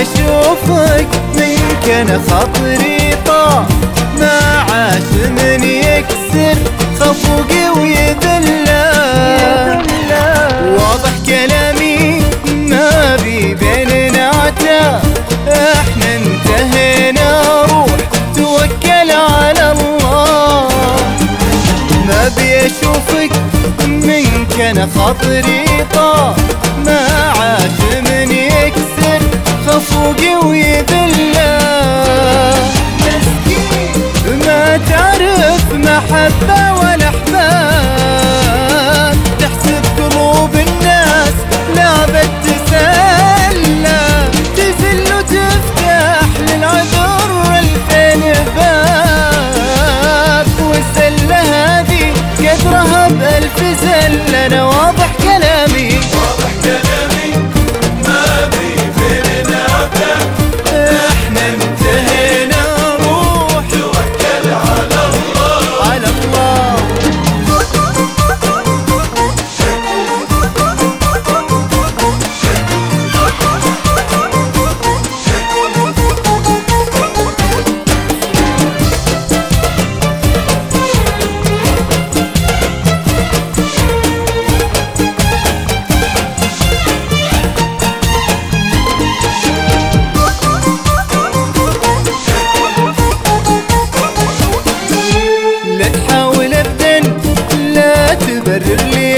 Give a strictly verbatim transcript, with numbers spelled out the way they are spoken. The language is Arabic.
اشوفك منك انا خاطري طار، ما عاش من يكسر خفوقي ويذله. واضح كلامي ما بي بيننا عتاب، احنا انتهينا روح توكل على الله. ما بي اشوفك منك انا خاطري طار، ما عاش من يكسر خفوقي ويذله. ما تعرف محبة ولا احباب، تحسب قلوب الناس لعبة تسلى، تزل وتفتح للعذر الفين باب، والزلة هذه قدرها بألف زلة. انا واضح كلامي واضح كلامي ما بي بيننا عتاب، احنا انتهينا روح توكل على الله. على الله. لا تحاول ابدا لا تبرر لي